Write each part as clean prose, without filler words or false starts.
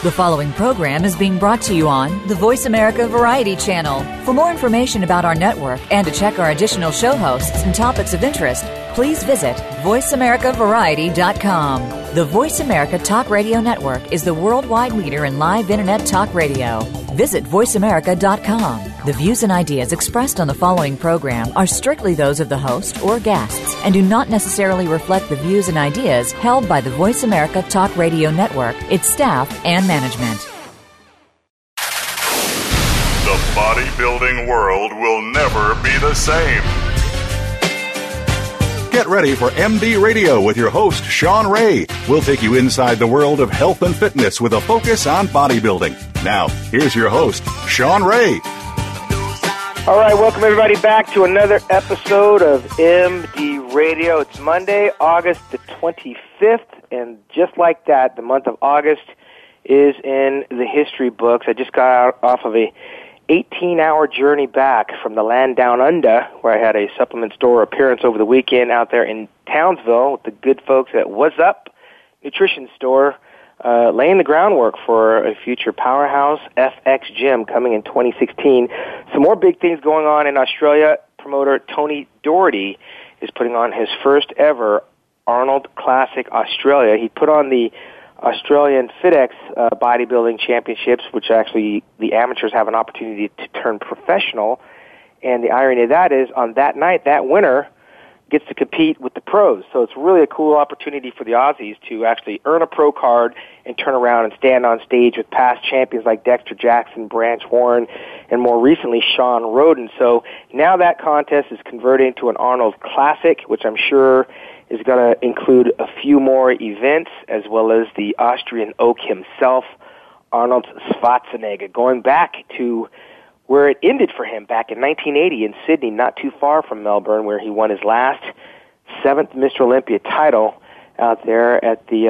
The following program is being brought to you on the Voice America Variety Channel. For more information about our network and to check our additional show hosts and topics of interest, please visit voiceamericavariety.com. The Voice America Talk Radio Network is the worldwide leader in live Internet talk radio. Visit voiceamerica.com. The views and ideas expressed on the following program are strictly those of the host or guests and do not necessarily reflect the views and ideas held by the Voice America Talk Radio Network, its staff, and management. The bodybuilding world will never be the same. Get ready for MD Radio with your host, Sean Ray. We'll take you inside the world of health and fitness with a focus on bodybuilding. Now, here's your host, Sean Ray. All right, welcome everybody back to another episode of MD Radio. It's Monday, August the 25th, and just like that, the month of August is in the history books. I just got out off of a 18-hour journey back from the land down under, where I had a supplement store appearance over the weekend out there in Townsville with the good folks at What's Up Nutrition Store, laying the groundwork for a future powerhouse FX Gym coming in 2016. Some more big things going on in Australia. Promoter Tony Doherty is putting on his first ever Arnold Classic Australia. He put on the Australian FitX bodybuilding championships, which actually the amateurs have an opportunity to turn professional. And the irony of that is, on that night, that winner gets to compete with the pros. So it's really a cool opportunity for the Aussies to actually earn a pro card and turn around and stand on stage with past champions like Dexter Jackson, Branch Warren, and more recently Sean Roden. So now that contest is converted into an Arnold Classic, which I'm sure is going to include a few more events, as well as the Austrian oak himself, Arnold Schwarzenegger, going back to where it ended for him back in 1980 in Sydney, not too far from Melbourne, where he won his last 7th Mr. Olympia title out there at the,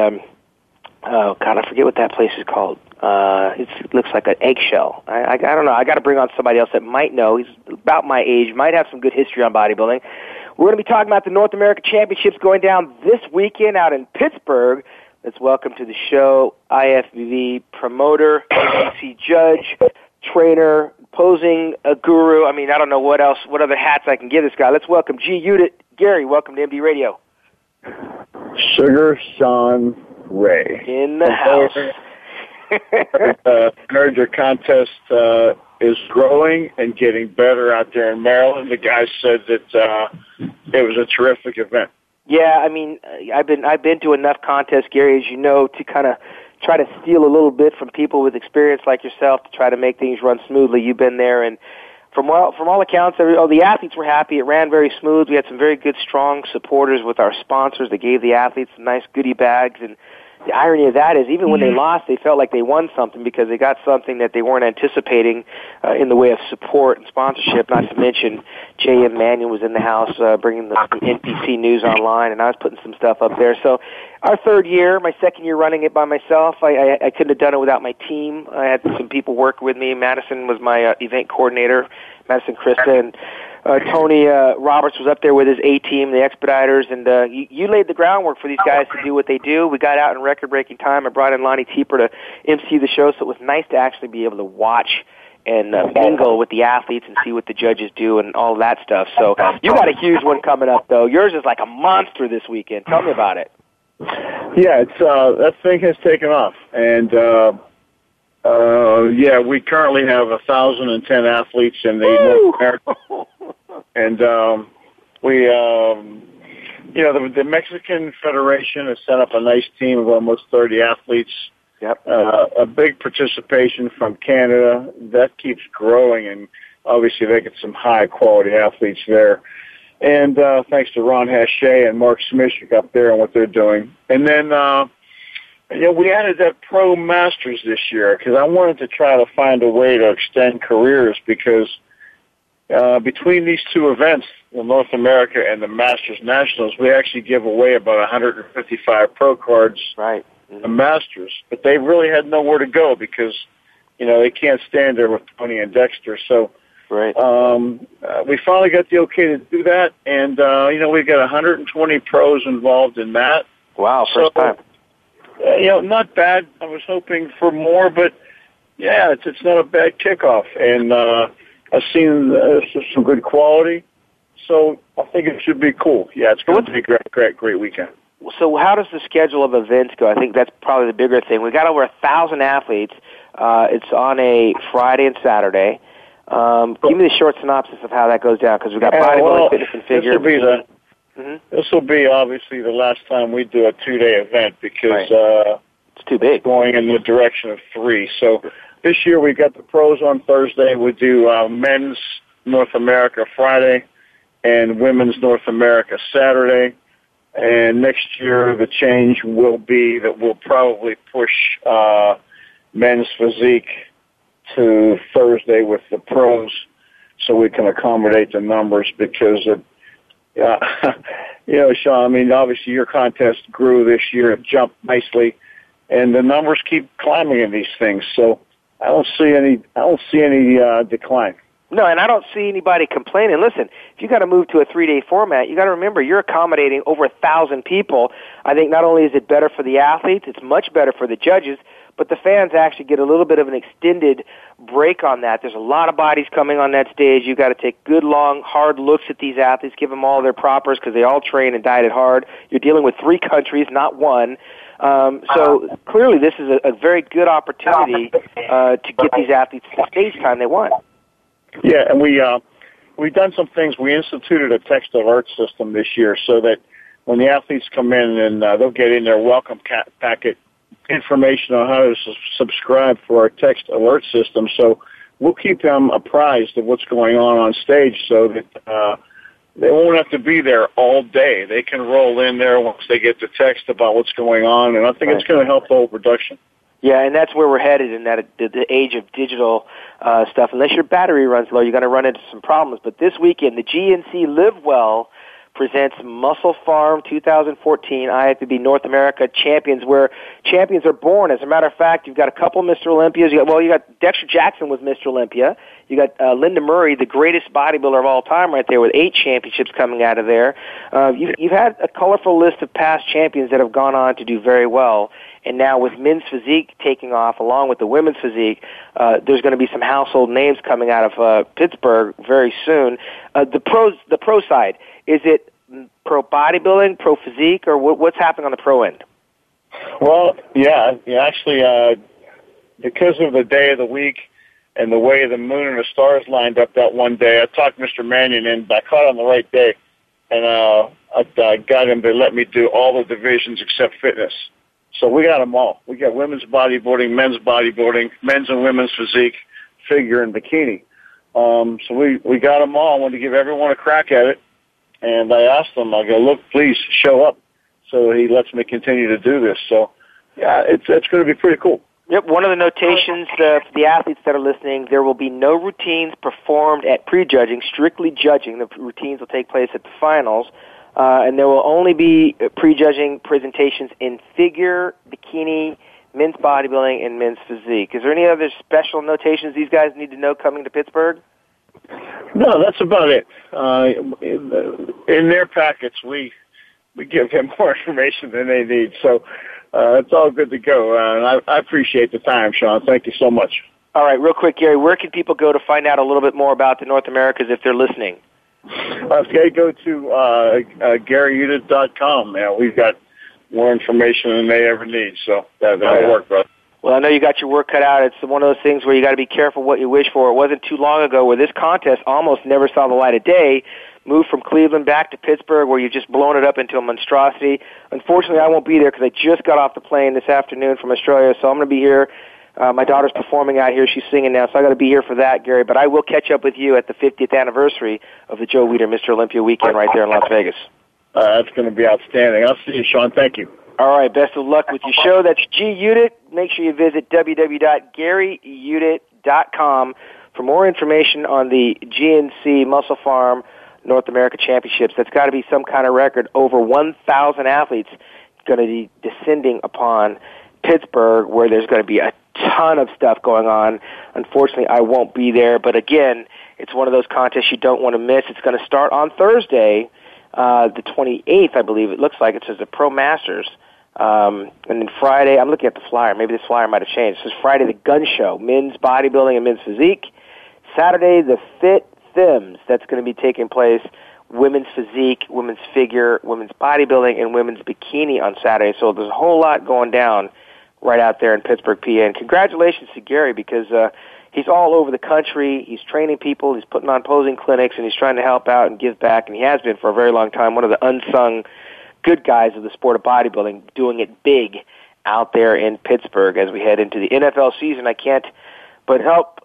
I forget what that place is called. It looks like an eggshell. I don't know. I got to bring on somebody else that might know. He's about my age, might have some good history on bodybuilding. We're going to be talking about the North American Championships going down this weekend out in Pittsburgh. Let's welcome to the show IFBB promoter, ABC judge, trainer, posing a guru. I mean, I don't know what other hats I can give this guy. Let's welcome G. Unit Gary. Welcome to MD Radio. Sugar Sean Ray. In the house. Heard your contest is growing and getting better out there in Maryland. The guy said that it was a terrific event. Yeah, I mean, I've been to enough contests, Gary, as you know, to kind of try to steal a little bit from people with experience like yourself to try to make things run smoothly. You've been there, and from all accounts, the athletes were happy. It ran very smooth. We had some very good, strong supporters with our sponsors. They gave the athletes some nice goodie bags, and the irony of that is, even when they lost, they felt like they won something because they got something that they weren't anticipating in the way of support and sponsorship. Not to mention, J.M. Mannion was in the house bringing some NPC news online, and I was putting some stuff up there. So our third year, my second year running it by myself, I couldn't have done it without my team. I had some people work with me. Madison was my event coordinator, Madison Christa, and Tony Roberts was up there with his A-team, the Expediters, and you laid the groundwork for these guys to do what they do. We got out in record-breaking time. I brought in Lonnie Tieper to MC the show, so it was nice to actually be able to watch and mingle with the athletes and see what the judges do and all that stuff. So you got a huge one coming up, though. Yours is like a monster this weekend. Tell me about it. Yeah, it's that thing has taken off, and we currently have 1,010 athletes in the North America. And the Mexican Federation has set up a nice team of almost 30 athletes. Yep. A big participation from Canada. That keeps growing, and obviously they get some high-quality athletes there. And thanks to Ron Hache and Mark Smishik up there and what they're doing. And then, we added that Pro Masters this year because I wanted to try to find a way to extend careers because between these two events, the North America and the Masters Nationals, we actually give away about 155 pro cards. Right. The Masters, but they really had nowhere to go because, they can't stand there with Tony and Dexter. So, right. We finally got the okay to do that, and we've got 120 pros involved in that. Wow, first time. Not bad. I was hoping for more, but yeah, it's not a bad kickoff. And I've seen some good quality, so I think it should be cool. Yeah, it's going to be a great weekend. So how does the schedule of events go? I think that's probably the bigger thing. We got over 1,000 athletes. It's on a Friday and Saturday. Give me the short synopsis of how that goes down, because we've got bodybuilding, fitness, and figure. This will be obviously the last time we do a 2-day event, because it's too big. Going in the direction of 3. So this year we got the pros on Thursday. We do men's North America Friday and women's North America Saturday. And next year the change will be that we'll probably push men's physique to Thursday with the pros, so we can accommodate the numbers, because Sean, I mean, obviously your contest grew this year. It jumped nicely, and the numbers keep climbing in these things. So I don't see any decline. No, and I don't see anybody complaining. Listen, if you got to move to a 3-day format, you got to remember you're accommodating over 1,000 people. I think not only is it better for the athletes, it's much better for the judges, but the fans actually get a little bit of an extended break on that. There's a lot of bodies coming on that stage. You've got to take good, long, hard looks at these athletes, give them all their propers, because they all train and dieted hard. You're dealing with 3 countries, not one. So clearly this is a very good opportunity to get these athletes the stage time they want. Yeah, and we've done some things. We instituted a text alert system this year, so that when the athletes come in, and they'll get in their welcome packet information on how to subscribe for our text alert system. So we'll keep them apprised of what's going on stage, so that they won't have to be there all day. They can roll in there once they get the text about what's going on, and I think it's going to help the whole production. Yeah, and that's where we're headed in that the age of digital stuff. Unless your battery runs low, you're going to run into some problems. But this weekend, the GNC Live Well presents Muscle Farm 2014 IFBB North America Champions, where champions are born. As a matter of fact, you've got a couple Mr. Olympias. You got Dexter Jackson was Mr. Olympia. You got Linda Murray, the greatest bodybuilder of all time, right there with 8 championships coming out of there. You've had a colorful list of past champions that have gone on to do very well. And now with men's physique taking off, along with the women's physique, there's going to be some household names coming out of Pittsburgh very soon. The pro side, is it pro bodybuilding, pro physique, or what's happening on the pro end? Well, yeah, actually, because of the day of the week and the way the moon and the stars lined up that one day, I talked Mr. Mannion in, but I caught on the right day, and I got him to let me do all the divisions except fitness. So we got them all. We got women's bodybuilding, men's and women's physique, figure, and bikini. So we got them all. I wanted to give everyone a crack at it. And I asked him, I go, look, please show up. So he lets me continue to do this. So, yeah, it's going to be pretty cool. Yep, one of the notations for the athletes that are listening, there will be no routines performed at prejudging, strictly judging. The routines will take place at the finals. And there will only be prejudging presentations in figure, bikini, men's bodybuilding, and men's physique. Is there any other special notations these guys need to know coming to Pittsburgh? No, that's about it. In their packets, we give them more information than they need. So it's all good to go. And I appreciate the time, Sean. Thank you so much. All right, real quick, Gary, where can people go to find out a little bit more about the North Americas if they're listening? Okay, go to GaryUdit.com. We've got more information than they ever need, so that'll work, brother. Well, I know you got your work cut out. It's one of those things where you got to be careful what you wish for. It wasn't too long ago where this contest almost never saw the light of day, moved from Cleveland back to Pittsburgh, where you've just blown it up into a monstrosity. Unfortunately, I won't be there because I just got off the plane this afternoon from Australia, so I'm going to be here. My daughter's performing out here. She's singing now, so I got to be here for that, Gary. But I will catch up with you at the 50th anniversary of the Joe Weider Mr. Olympia weekend right there in Las Vegas. That's going to be outstanding. I'll see you, Sean. Thank you. All right, best of luck with your show. That's GUdit. Make sure you visit www.GaryUdit.com for more information on the GNC Muscle Farm North America Championships. That's got to be some kind of record. Over 1,000 athletes going to be descending upon Pittsburgh, where there's going to be a ton of stuff going on. Unfortunately, I won't be there, but again, it's one of those contests you don't want to miss. It's going to start on Thursday, the 28th, I believe. It looks like it says the Pro Masters. And then Friday, I'm looking at the flyer. Maybe this flyer might have changed. This is Friday, the gun show, men's bodybuilding and men's physique. Saturday, the Fit Thims. That's going to be taking place. Women's physique, women's figure, women's bodybuilding, and women's bikini on Saturday. So there's a whole lot going down right out there in Pittsburgh, PA. And congratulations to Gary, because he's all over the country. He's training people. He's putting on posing clinics, and he's trying to help out and give back. And he has been for a very long time. One of the unsung good guys of the sport of bodybuilding, doing it big out there in Pittsburgh as we head into the NFL season. I can't but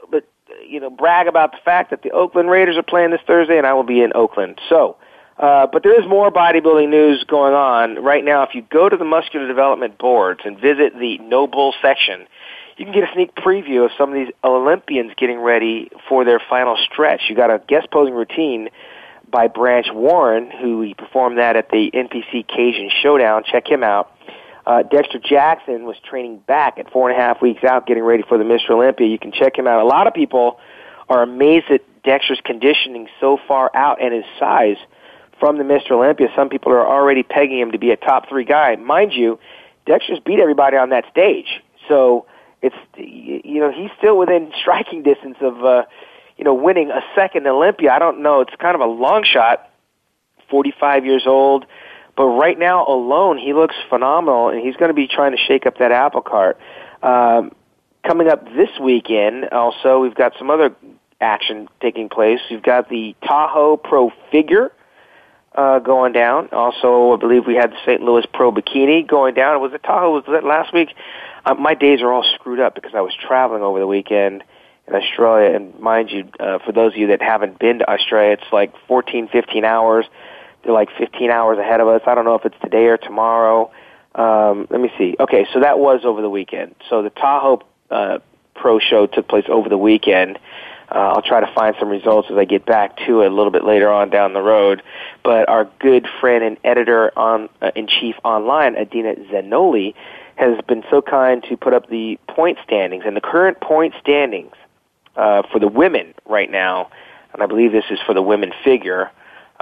brag about the fact that the Oakland Raiders are playing this Thursday, and I will be in Oakland. So, but there is more bodybuilding news going on right now. If you go to the Muscular Development boards and visit the No Bull section, you can get a sneak preview of some of these Olympians getting ready for their final stretch. You got a guest posing routine by Branch Warren, who he performed that at the NPC Cajun Showdown. Check him out. Dexter Jackson was training back at 4.5 weeks out, getting ready for the Mr. Olympia. You can check him out. A lot of people are amazed at Dexter's conditioning so far out and his size from the Mr. Olympia. Some people are already pegging him to be a top 3 guy. Mind you, Dexter's beat everybody on that stage. So it's, he's still within striking distance of, winning a second Olympia. I don't know. It's kind of a long shot, 45 years old. But right now, alone, he looks phenomenal, and he's going to be trying to shake up that apple cart. Coming up this weekend, also, we've got some other action taking place. We've got the Tahoe Pro Figure going down. Also, I believe we had the St. Louis Pro Bikini going down. Was it Tahoe? Was that last week? My days are all screwed up because I was traveling over the weekend in Australia. And mind you, for those of you that haven't been to Australia, it's like 14, 15 hours. They're like 15 hours ahead of us. I don't know if it's today or tomorrow. Let me see. Okay, so that was over the weekend. So the Tahoe Pro Show took place over the weekend. I'll try to find some results as I get back to it a little bit later on down the road. But our good friend and editor-in-chief online, Adina Zanoli, has been so kind to put up the point standings. And the current point standings for the women right now, and I believe this is for the women figure,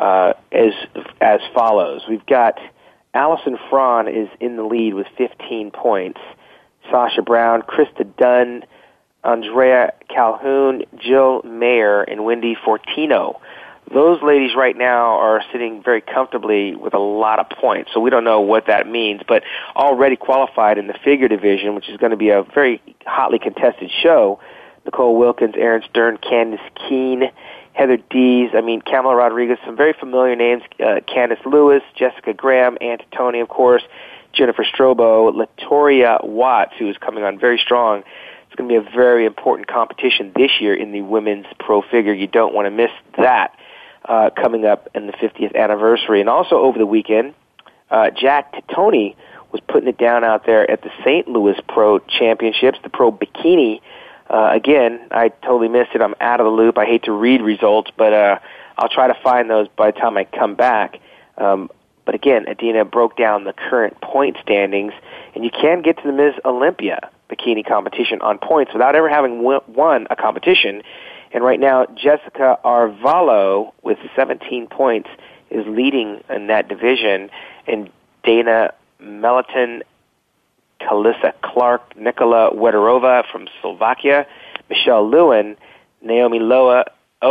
as follows. We've got Allison Fraun is in the lead with 15 points. Sasha Brown, Krista Dunn, Andrea Calhoun, Jill Mayer, and Wendy Fortino. Those ladies right now are sitting very comfortably with a lot of points, so we don't know what that means, but already qualified in the figure division, which is going to be a very hotly contested show. Nicole Wilkins, Aaron Stern, Candice Keene, Heather Dees, Kamala Rodriguez, some very familiar names, Candice Lewis, Jessica Graham, Ann of course, Jennifer Strobo, Latoria Watts, who is coming on very strong. It's going to be a very important competition this year in the women's pro figure. You don't want to miss that coming up in the 50th anniversary. And also over the weekend, Jack Titoni was putting it down out there at the St. Louis Pro Championships, the Pro Bikini. Again, I totally missed it. I'm out of the loop. I hate to read results, but I'll try to find those by the time I come back. But again, Adina broke down the current point standings, and you can get to the Ms. Olympia bikini competition on points without ever having won a competition. And right now, Jessica Arvalo, with 17 points, is leading in that division, and Dana Meliton, Kalissa Clark, Nikola Wedorova from Slovakia, Michelle Lewin, Naomi Ola,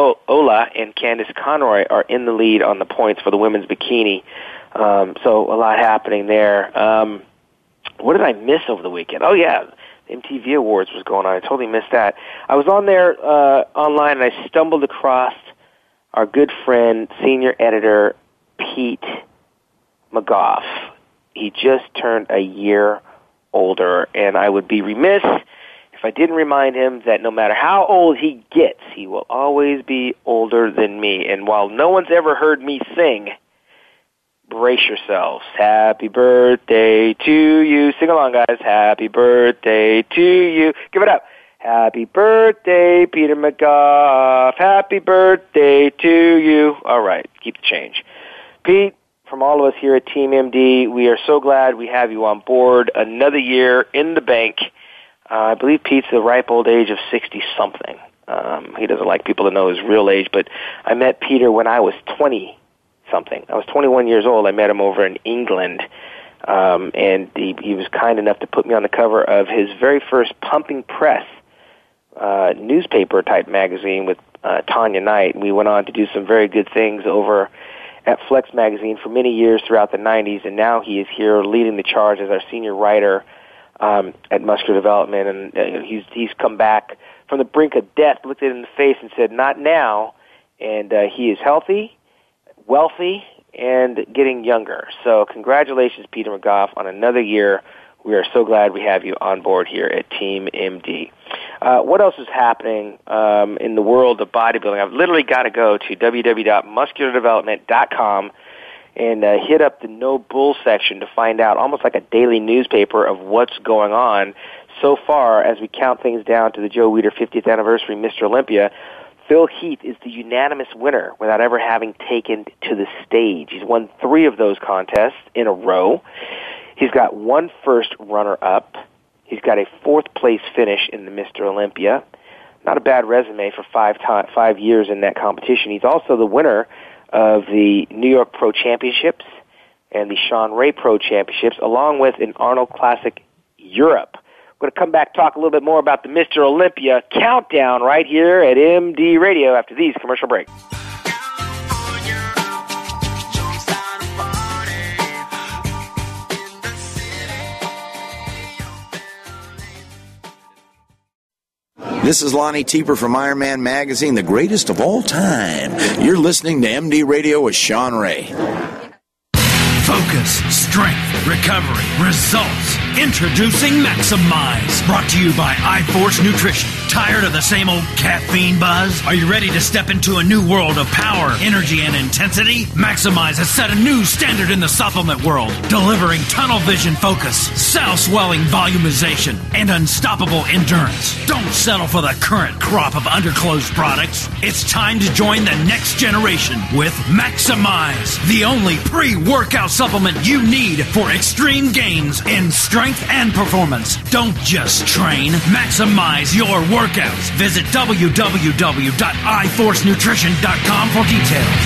and Candice Conroy are in the lead on the points for the women's bikini. So a lot happening there. What did I miss over the weekend? Oh, yeah, the MTV Awards was going on. I totally missed that. I was on there online, and I stumbled across our good friend, senior editor Pete McGough. He just turned a year older, and I would be remiss if I didn't remind him that no matter how old he gets, he will always be older than me. And while no one's ever heard me sing, brace yourselves. Happy birthday to you. Sing along, guys. Happy birthday to you. Give it up. Happy birthday, Peter McGough. Happy birthday to you. All right, keep the change. Pete, from all of us here at Team MD, we are so glad we have you on board. Another year in the bank. I believe Pete's the ripe old age of 60-something. He doesn't like people to know his real age, but I met Peter when I was 20-something. I was 21 years old. I met him over in England And he was kind enough to put me on the cover of his very first Pumping Press newspaper-type magazine with Tanya Knight. We went on to do some very good things over at Flex Magazine for many years throughout the 90s, and now he is here leading the charge as our senior writer at Muscular Development, and he's come back from the brink of death, looked it in the face, and said, "Not now," and he is healthy, wealthy, and getting younger. So congratulations, Peter McGough, on another year. We are so glad we have you on board here at Team MD. What else is happening in the world of bodybuilding? I've literally got to go to www.musculardevelopment.com and hit up the No Bull section to find out, almost like a daily newspaper, of what's going on. So far, as we count things down to the Joe Weider 50th anniversary Mr. Olympia, Phil Heath is the unanimous winner without ever having taken to the stage. He's won 3 of those contests in a row. He's got 1 first runner-up. He's got a 4th place finish in the Mr. Olympia. Not a bad resume for 5 years in that competition. He's also the winner of the New York Pro Championships and the Sean Ray Pro Championships, along with an Arnold Classic Europe. We're going to come back, talk a little bit more about the Mr. Olympia countdown right here at MD Radio after these commercial breaks. This is Lonnie Tieper from Ironman Magazine, the greatest of all time. You're listening to MD Radio with Sean Ray. Focus, strength, recovery, results. Introducing Maximize. Brought to you by iForce Nutrition. Tired of the same old caffeine buzz? Are you ready to step into a new world of power, energy, and intensity? Maximize has set a new standard in the supplement world, delivering tunnel vision focus, cell-swelling volumization, and unstoppable endurance. Don't settle for the current crop of underclothes products. It's time to join the next generation with Maximize, the only pre-workout supplement you need for extreme gains in strength and performance. Don't just train, maximize your workouts. Visit www.iforcenutrition.com for details.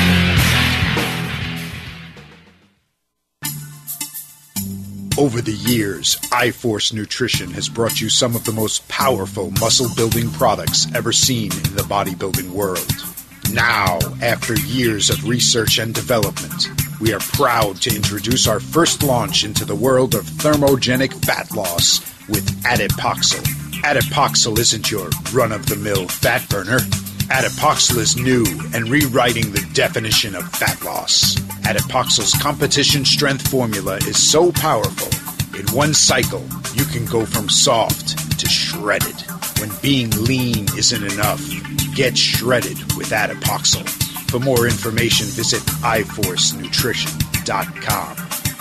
Over the years, iForce Nutrition has brought you some of the most powerful muscle-building products ever seen in the bodybuilding world. Now, after years of research and development, we are proud to introduce our first launch into the world of thermogenic fat loss with Adipoxyl. Adipoxyl isn't your run-of-the-mill fat burner. Adipoxyl is new and rewriting the definition of fat loss. Adipoxyl's competition strength formula is so powerful, in one cycle, you can go from soft to shredded. When being lean isn't enough, get shredded with Adipoxyl. For more information, visit iForceNutrition.com.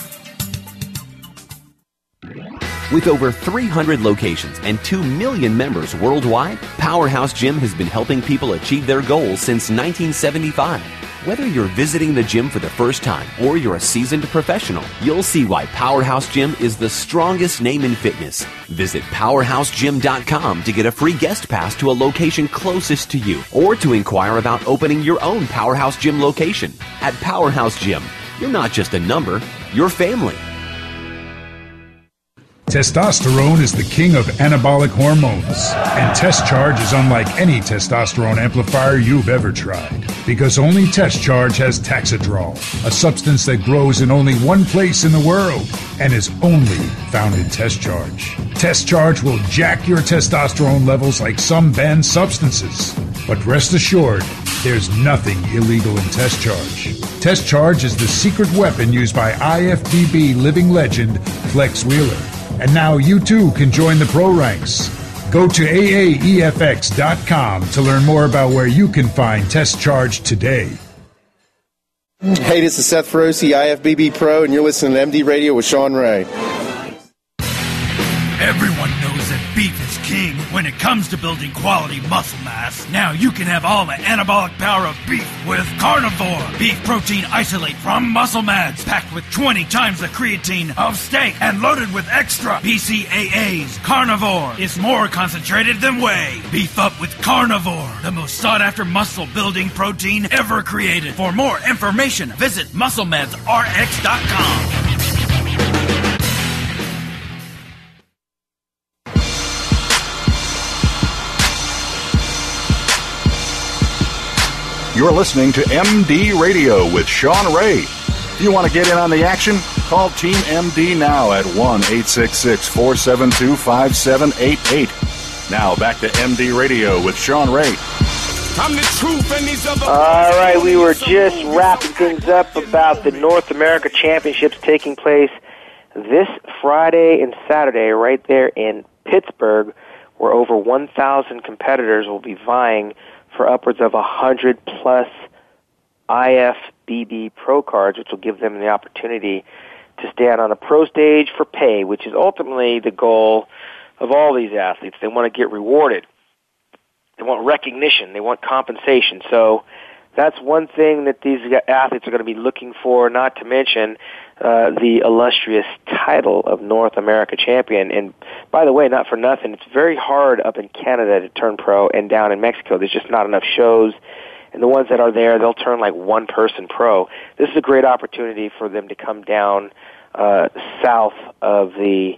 With over 300 locations and 2 million members worldwide, Powerhouse Gym has been helping people achieve their goals since 1975. Whether you're visiting the gym for the first time or you're a seasoned professional, you'll see why Powerhouse Gym is the strongest name in fitness. Visit PowerhouseGym.com to get a free guest pass to a location closest to you or to inquire about opening your own Powerhouse Gym location. At Powerhouse Gym, you're not just a number, you're family. Testosterone is the king of anabolic hormones, and Test Charge is unlike any testosterone amplifier you've ever tried, because only Test Charge has Taxidrol, a substance that grows in only one place in the world and is only found in Test Charge. Test Charge will jack your testosterone levels like some banned substances, but rest assured, there's nothing illegal in Test Charge. Test Charge is the secret weapon used by IFBB living legend Flex Wheeler. And now you too can join the pro ranks. Go to AAEFX.com to learn more about where you can find Test Charge today. Hey, this is Seth Feroce, IFBB Pro, and you're listening to MD Radio with Sean Ray. Everyone knows that beef is king when it comes to building quality muscle mass. Now you can have all the anabolic power of beef with Carnivore. Beef protein isolate from Muscle Mads, packed with 20 times the creatine of steak and loaded with extra BCAAs. Carnivore is more concentrated than whey. Beef up with Carnivore, the most sought-after muscle-building protein ever created. For more information, visit MuscleMadsRx.com. You're listening to MD Radio with Sean Ray. If you want to get in on the action, call Team MD now at 1-866-472-5788. Now back to MD Radio with Sean Ray. I'm the truth and these other. All right, we were just wrapping things up about the North America Championships taking place this Friday and Saturday right there in Pittsburgh, where over 1,000 competitors will be vying for upwards of 100-plus IFBB Pro cards, which will give them the opportunity to stand on a pro stage for pay, which is ultimately the goal of all these athletes. They want to get rewarded. They want recognition. They want compensation. So that's one thing that these athletes are going to be looking for, not to mention the illustrious title of North America champion. And by the way, not for nothing, it's very hard up in Canada to turn pro, and down in Mexico, there's just not enough shows. And the ones that are there, they'll turn like one person pro. This is a great opportunity for them to come down south of the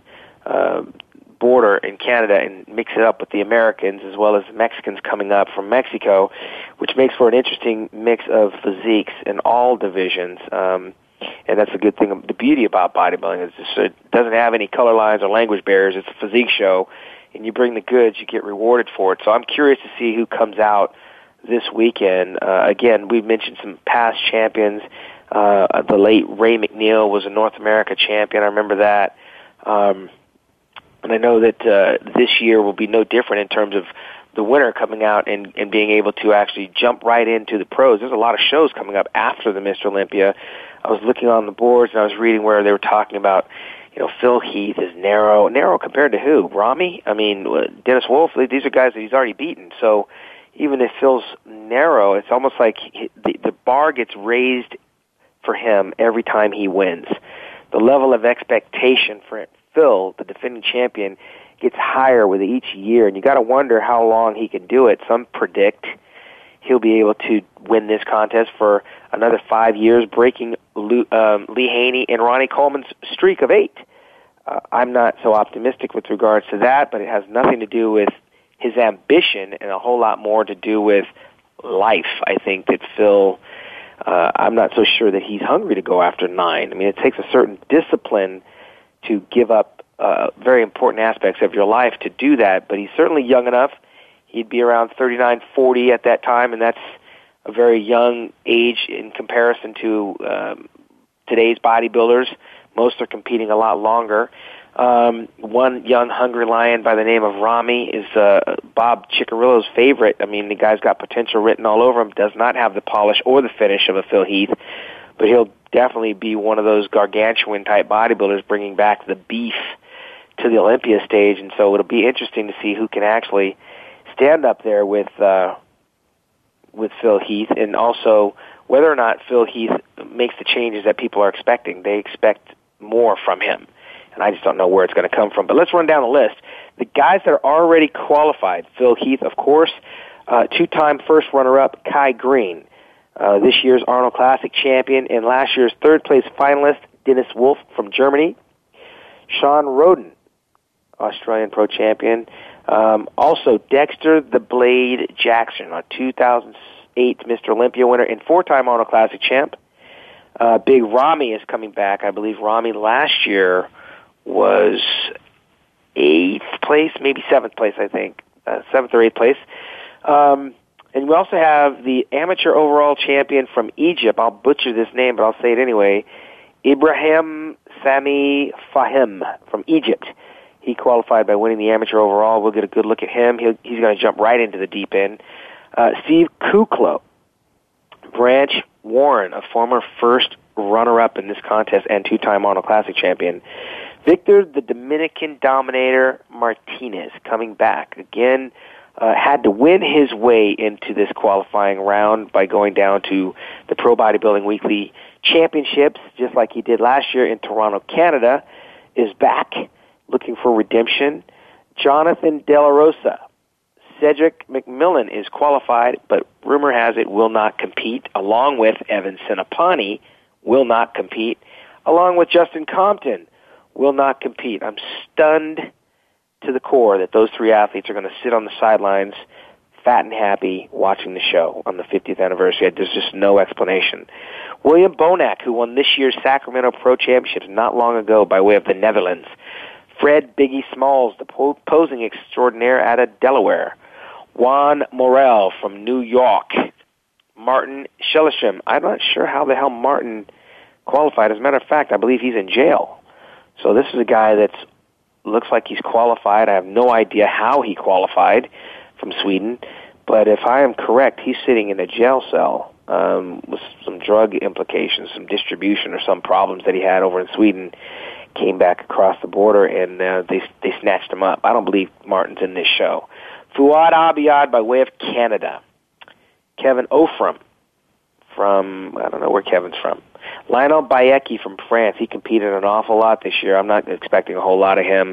border in Canada and mix it up with the Americans as well as the Mexicans coming up from Mexico, which makes for an interesting mix of physiques in all divisions. And that's the good thing. The beauty about bodybuilding is it doesn't have any color lines or language barriers. It's a physique show, and you bring the goods, you get rewarded for it. So I'm curious to see who comes out this weekend. Again, we've mentioned some past champions. The late Ray McNeil was a North America champion. I remember that. And I know that this year will be no different in terms of the winner coming out and being able to actually jump right into the pros. There's a lot of shows coming up after the Mr. Olympia. I was looking on the boards, and I was reading where they were talking about, Phil Heath is narrow. Narrow compared to who? Rami? I mean, Dennis Wolf? These are guys that he's already beaten. So even if Phil's narrow, it's almost like the bar gets raised for him every time he wins. The level of expectation for Phil, the defending champion, gets higher with each year, and you got to wonder how long he can do it. Some predict he'll be able to win this contest for another 5 years, breaking Lee Haney and Ronnie Coleman's streak of 8. I'm not so optimistic with regards to that, but it has nothing to do with his ambition and a whole lot more to do with life. I think that Phil, I'm not so sure that he's hungry to go after 9. I mean, it takes a certain discipline to give up very important aspects of your life to do that, but he's certainly young enough. He'd be around 39, 40 at that time, and that's a very young age in comparison to today's bodybuilders. Most are competing a lot longer. One young hungry lion by the name of Rami is Bob Ciccarillo's favorite. I mean, the guy's got potential written all over him, does not have the polish or the finish of a Phil Heath, but he'll definitely be one of those gargantuan-type bodybuilders bringing back the beef to the Olympia stage, and so it'll be interesting to see who can actually stand up there with Phil Heath, and also whether or not Phil Heath makes the changes that people are expecting. They expect more from him, and I just don't know where it's going to come from. But let's run down the list. The guys that are already qualified: Phil Heath, of course, two-time first runner-up Kai Green, this year's Arnold Classic champion, and last year's third-place finalist Dennis Wolf from Germany, Sean Roden, Australian pro champion, also Dexter the Blade Jackson, a 2008 Mr. Olympia winner and four-time Arnold Classic champ. Big Rami is coming back. I believe Rami last year was 8th place, maybe 7th place, I think. 7th or 8th place. And we also have the amateur overall champion from Egypt. I'll butcher this name, but I'll say it anyway. Ibrahim Sami Fahim from Egypt. He qualified by winning the amateur overall. We'll get a good look at him. He's going to jump right into the deep end. Steve Kuklo, Branch Warren, a former first runner-up in this contest and two-time Arnold Classic champion. Victor the Dominican Dominator Martinez coming back. Again, had to win his way into this qualifying round by going down to the Pro Bodybuilding Weekly Championships, just like he did last year in Toronto, Canada, is back looking for redemption. Jonathan De La Rosa. Cedric McMillan is qualified, but rumor has it will not compete, along with Evan Sinapani will not compete, along with Justin Compton will not compete. I'm stunned to the core that those three athletes are going to sit on the sidelines fat and happy watching the show on the 50th anniversary. There's just no explanation. William Bonac, who won this year's Sacramento Pro Championships not long ago by way of the Netherlands. Fred Biggie Smalls, the posing extraordinaire out of Delaware. Juan Morel from New York. Martin Schellestrom. I'm not sure how the hell Martin qualified. As a matter of fact, I believe he's in jail. So this is a guy that looks like he's qualified. I have no idea how he qualified from Sweden. But if I am correct, he's sitting in a jail cell with some drug implications, some distribution or some problems that he had over in Sweden. Came back across the border, and they snatched him up. I don't believe Martin's in this show. Fouad Abiad by way of Canada. Kevin Ofram from, I don't know where Kevin's from. Lionel Bayecki from France. He competed an awful lot this year. I'm not expecting a whole lot of him.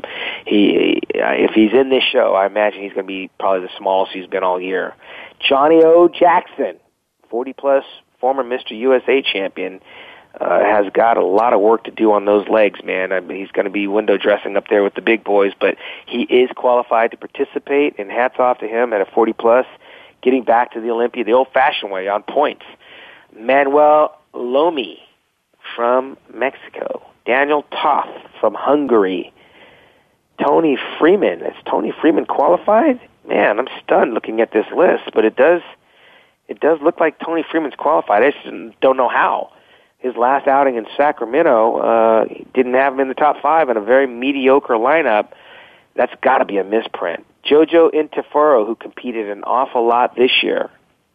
If he's in this show, I imagine he's going to be probably the smallest he's been all year. Johnny O. Jackson, 40-plus, former Mr. USA champion, has got a lot of work to do on those legs, man. I mean, he's going to be window dressing up there with the big boys, but he is qualified to participate, and hats off to him at a 40-plus, getting back to the Olympia the old-fashioned way on points. Manuel Lomi from Mexico. Daniel Toth from Hungary. Tony Freeman. Is Tony Freeman qualified? Man, I'm stunned looking at this list, but it does look like Tony Freeman's qualified. I just don't know how. His last outing in Sacramento didn't have him in the top 5 in a very mediocre lineup. That's got to be a misprint. Jojo Inteforo, who competed an awful lot this year.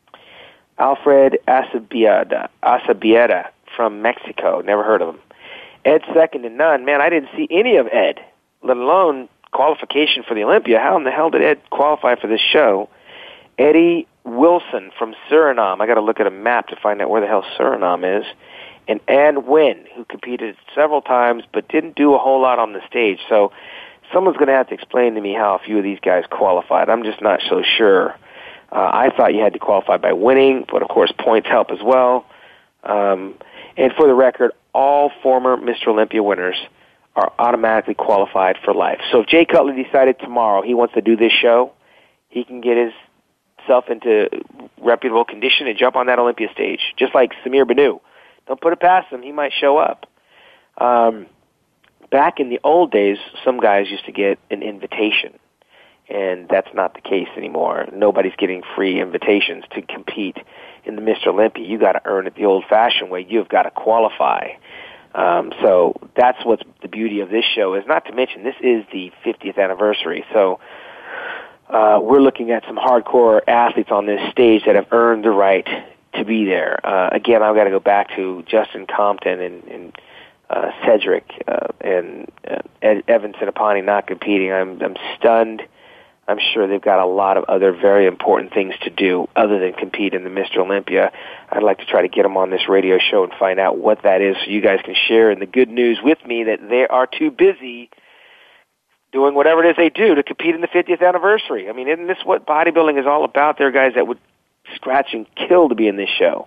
Alfred Acebieda from Mexico. Never heard of him. Ed second to none. Man, I didn't see any of Ed, let alone qualification for the Olympia. How in the hell did Ed qualify for this show? Eddie Wilson from Suriname. I got to look at a map to find out where the hell Suriname is. And Ann Wynn, who competed several times but didn't do a whole lot on the stage. So someone's going to have to explain to me how a few of these guys qualified. I'm just not so sure. I thought you had to qualify by winning, but of course points help as well. And for the record, all former Mr. Olympia winners are automatically qualified for life. So if Jay Cutler decided tomorrow he wants to do this show, he can get himself into reputable condition and jump on that Olympia stage, just like Samir Banu. Don't put it past him. He might show up. Back in the old days, some guys used to get an invitation, and that's not the case anymore. Nobody's getting free invitations to compete in the Mr. Olympia. You got to earn it the old-fashioned way. You've got to qualify. So that's what's the beauty of this show is. Not to mention, this is the 50th anniversary. So we're looking at some hardcore athletes on this stage that have earned the right to be there. Again, I've got to go back to Justin Compton and Cedric and Evan Sinapani not competing. I'm stunned. I'm sure they've got a lot of other very important things to do other than compete in the Mr. Olympia. I'd like to try to get them on this radio show and find out what that is so you guys can share in the good news with me that they are too busy doing whatever it is they do to compete in the 50th anniversary. I mean, isn't this what bodybuilding is all about? There are guys that would scratch and kill to be in this show.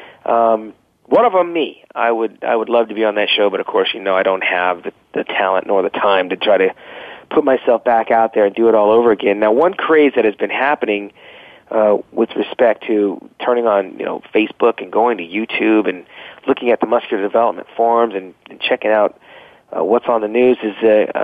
One of them, me. I would love to be on that show, but of course, you know, I don't have the talent nor the time to try to put myself back out there and do it all over again. Now, one craze that has been happening with respect to turning on, Facebook and going to YouTube and looking at the muscular development forums and checking out what's on the news is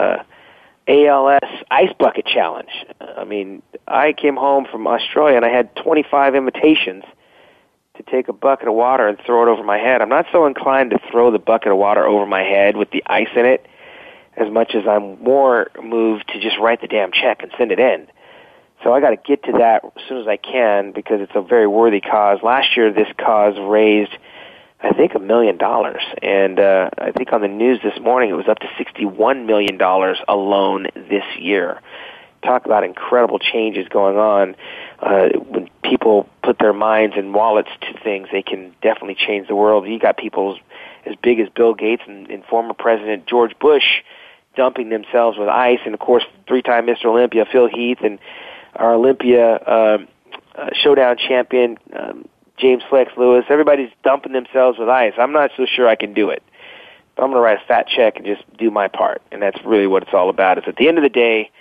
ALS Ice Bucket Challenge. I mean, I came home from Australia and I had 25 invitations to take a bucket of water and throw it over my head. I'm not so inclined to throw the bucket of water over my head with the ice in it as much as I'm more moved to just write the damn check and send it in. So I got to get to that as soon as I can because it's a very worthy cause. Last year, this cause raised, I think, $1 million. And I think on the news this morning, it was up to $61 million alone this year. Talk about incredible changes going on. When people put their minds and wallets to things, they can definitely change the world. You got people as big as Bill Gates and former President George Bush dumping themselves with ice, and of course, 3-time Mr. Olympia Phil Heath and our Olympia showdown champion James Flex Lewis. Everybody's dumping themselves with ice. I'm not so sure I can do it. But I'm going to write a fat check and just do my part, and that's really what it's all about. Is at the end of the day,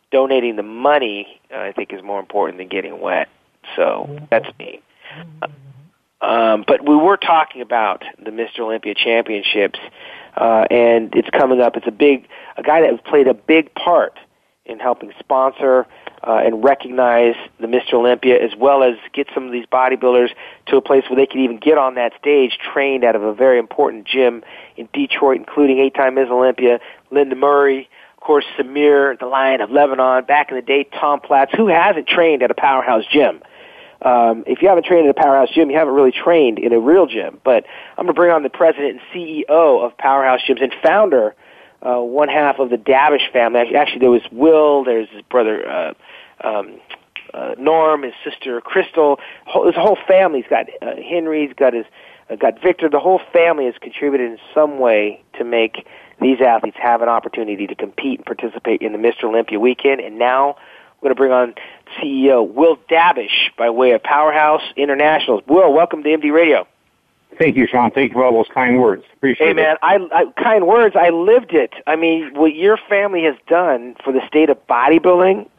donating the money, I think, is more important than getting wet. So that's me. But we were talking about the Mr. Olympia Championships, and it's coming up. It's a guy that has played a big part in helping sponsor and recognize the Mr. Olympia, as well as get some of these bodybuilders to a place where they can even get on that stage trained out of a very important gym in Detroit, including 8-time Ms. Olympia, Linda Murray, of course, Samir, the Lion of Lebanon, back in the day, Tom Platz. Who hasn't trained at a powerhouse gym? If you haven't trained at a powerhouse gym, you haven't really trained in a real gym. But I'm going to bring on the president and CEO of Powerhouse Gyms and founder, one half of the Davish family. Actually, there was Will, there's his brother Norm, his sister Crystal. There's a whole family. He's got Henry, he's got got Victor. The whole family has contributed in some way to make these athletes have an opportunity to compete and participate in the Mr. Olympia weekend. And now we're going to bring on CEO Will Davish by way of Powerhouse Internationals. Will, welcome to MD Radio. Thank you, Sean. Thank you for all those kind words. Appreciate it. Hey, man, kind words. I lived it. I mean, what your family has done for the state of bodybuilding,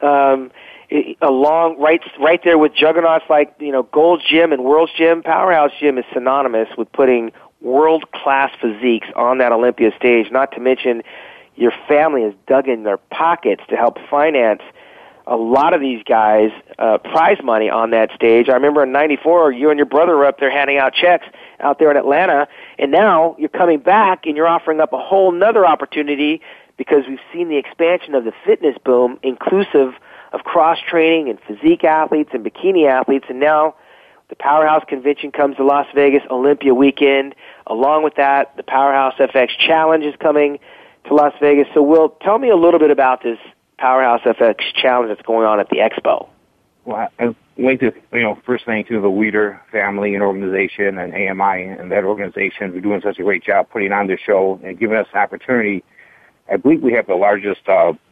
right there with juggernauts like, Gold's Gym and World's Gym. Powerhouse Gym is synonymous with putting world-class physiques on that Olympia stage, not to mention your family has dug in their pockets to help finance a lot of these guys prize money on that stage. I remember in '94, you and your brother were up there handing out checks out there in Atlanta, and now you're coming back and you're offering up a whole nother opportunity because we've seen the expansion of the fitness boom, inclusive of cross-training and physique athletes and bikini athletes, and now the Powerhouse Convention comes to Las Vegas, Olympia weekend. Along with that, the Powerhouse FX Challenge is coming to Las Vegas. So, Will, tell me a little bit about this Powerhouse FX Challenge that's going on at the Expo. Well, I'd like to, first thank you to the Weider family and organization and AMI and that organization for doing such a great job putting on this show and giving us the opportunity. I believe we have the largest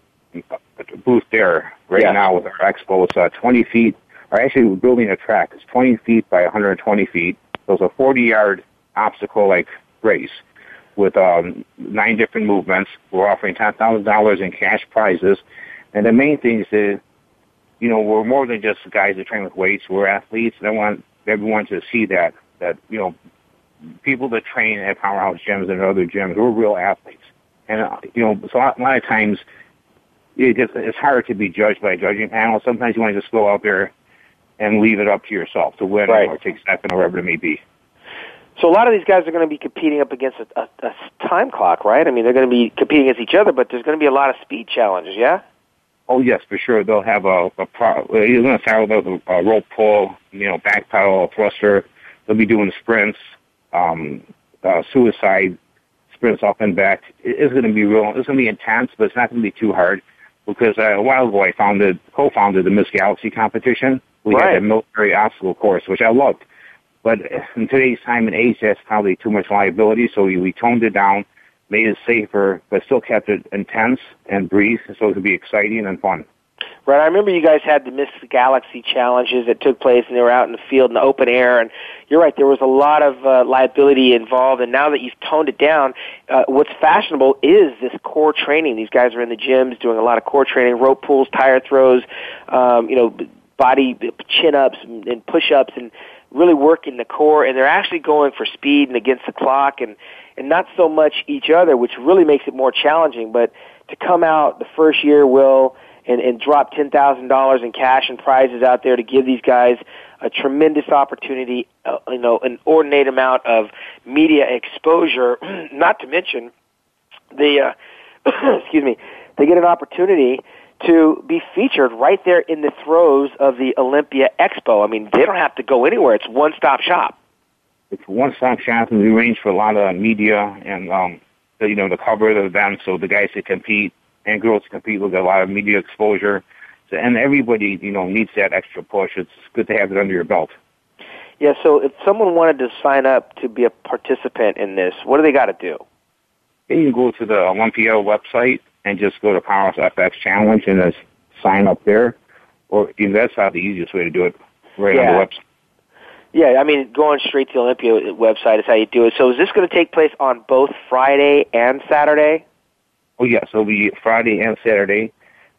booth there now with our Expo. It's 20 feet. Or actually, we're building a track. It's 20 feet by 120 feet. So it's a 40-yard obstacle-like race with 9 different movements. We're offering $10,000 in cash prizes. And the main thing is we're more than just guys that train with weights. We're athletes, and I want everyone to see that people that train at Powerhouse Gyms and other gyms, we're real athletes. And, so a lot of times it's hard to be judged by a judging panel. Sometimes you want to just go out there and leave it up to yourself to win or take second or whatever it may be. So a lot of these guys are going to be competing up against a time clock, right? I mean, they're going to be competing against each other, but there's going to be a lot of speed challenges, yeah? Oh, yes, for sure. They'll have you're going to start with a rope pull, back pedal, thruster. They'll be doing sprints, suicide, sprints up and back. It's going to be it's going to be intense, but it's not going to be too hard because a while ago I co-founded the Miss Galaxy competition. We had a military obstacle course, which I loved. But in today's time and age, that's probably too much liability, so we toned it down, made it safer, but still kept it intense and brief so it could be exciting and fun. Right. I remember you guys had the Miss Galaxy challenges that took place, and they were out in the field in the open air. And you're right, there was a lot of liability involved. And now that you've toned it down, what's fashionable is this core training. These guys are in the gyms doing a lot of core training, rope pulls, tire throws, body chin-ups and push-ups, and really working the core. And they're actually going for speed and against the clock, and not so much each other, which really makes it more challenging. But to come out the first year, Will, and drop $10,000 in cash and prizes out there to give these guys a tremendous opportunity, an inordinate amount of media exposure, not to mention they get an opportunity to be featured right there in the throes of the Olympia Expo. I mean, they don't have to go anywhere. It's one-stop shop. It's a one-stop shop, and we arrange for a lot of media and, the cover of the event, so the guys that compete and girls to compete will get a lot of media exposure. So, and everybody, needs that extra push. It's good to have it under your belt. Yeah, so if someone wanted to sign up to be a participant in this, what do they got to do? You can go to the Olympia website and just go to Powerhouse FX Challenge and just sign up there. Or that's how the easiest way to do it, on the website. Yeah, I mean, going straight to the Olympia website is how you do it. So is this going to take place on both Friday and Saturday? Oh, yes, it'll be Friday and Saturday.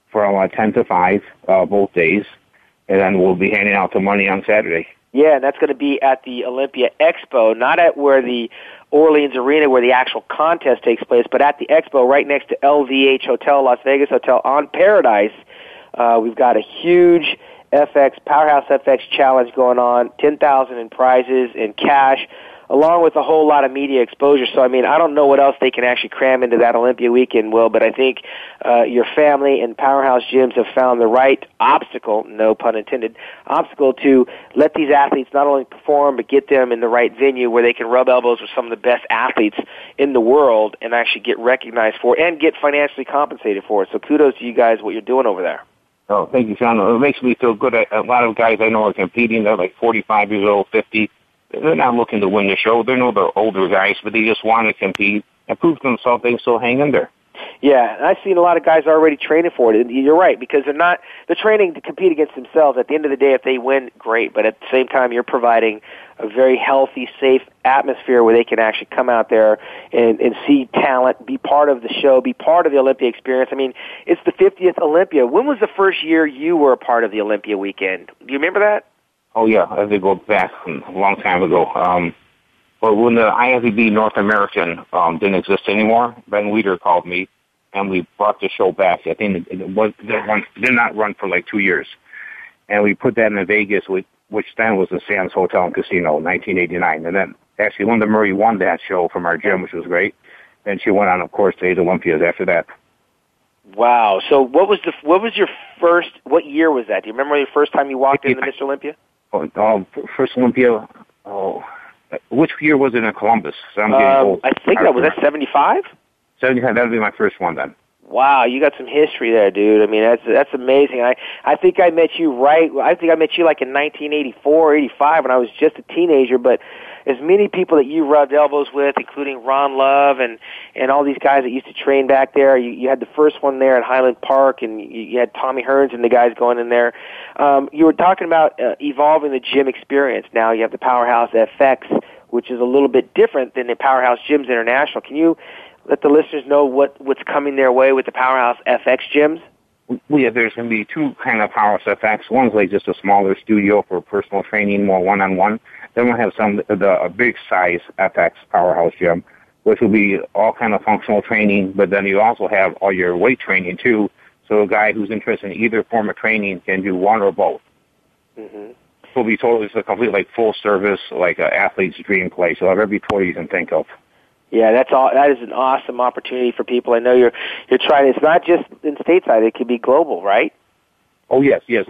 from 10 to 5 both days, and then we'll be handing out the money on Saturday. Yeah, and that's going to be at the Olympia Expo, not at where the Orleans Arena where the actual contest takes place, but at the Expo right next to LVH Hotel, Las Vegas Hotel on Paradise. We've got a huge Powerhouse FX challenge going on, $10,000 in prizes and cash, along with a whole lot of media exposure. So, I mean, I don't know what else they can actually cram into that Olympia weekend, Will, but I think your family and Powerhouse Gyms have found the right obstacle, no pun intended, obstacle to let these athletes not only perform, but get them in the right venue where they can rub elbows with some of the best athletes in the world and actually get recognized for it and get financially compensated for it. So kudos to you guys, what you're doing over there. Oh, thank you, Sean. It makes me feel good. A lot of guys I know are competing. They're like 45 years old, 50. They're not looking to win the show. They're older guys, but they just want to compete and prove to themselves they can still hang in there. Yeah, and I've seen a lot of guys already training for it. You're right, because they're training to compete against themselves. At the end of the day, if they win, great. But at the same time, you're providing a very healthy, safe atmosphere where they can actually come out there and see talent, be part of the show, be part of the Olympia experience. I mean, it's the 50th Olympia. When was the first year you were a part of the Olympia weekend? Do you remember that? Oh, yeah, I have to go back a long time ago. But when the IFBB North American didn't exist anymore, Ben Weider called me, and we brought the show back. I think it did not run for like 2 years. And we put that in Vegas, which then was the Sands Hotel and Casino, 1989. And then actually Linda Murray won that show from our gym, which was great. Then she went on, of course, to the Olympias after that. Wow. So what was your first, what year was that? Do you remember your first time you walked into Mr. Olympia? First Olympia, which year was it in Columbus? So I'm getting old. I think was that 75? 75, that would be my first one then. Wow, you got some history there, dude. I mean, that's amazing. I think I met you like in 1984 or 85 when I was just a teenager, but as many people that you rubbed elbows with, including Ron Love and all these guys that used to train back there. You had the first one there at Highland Park, and you had Tommy Hearns and the guys going in there. You were talking about evolving the gym experience. Now you have the Powerhouse FX, which is a little bit different than the Powerhouse Gyms International. Can you let the listeners know what's coming their way with the Powerhouse FX gyms? Well, yeah, there's going to be two kind of Powerhouse FX. One's like just a smaller studio for personal training, more one-on-one. Then we'll have the big size FX Powerhouse gym, which will be all kind of functional training, but then you also have all your weight training too. So a guy who's interested in either form of training can do one or both. Mm-hmm. It'll be totally just a complete like full service, like an athlete's dream place. You'll have every toy you can think of. Yeah, that is an awesome opportunity for people. I know you're trying. It's not just in stateside; it could be global, right? Oh yes. We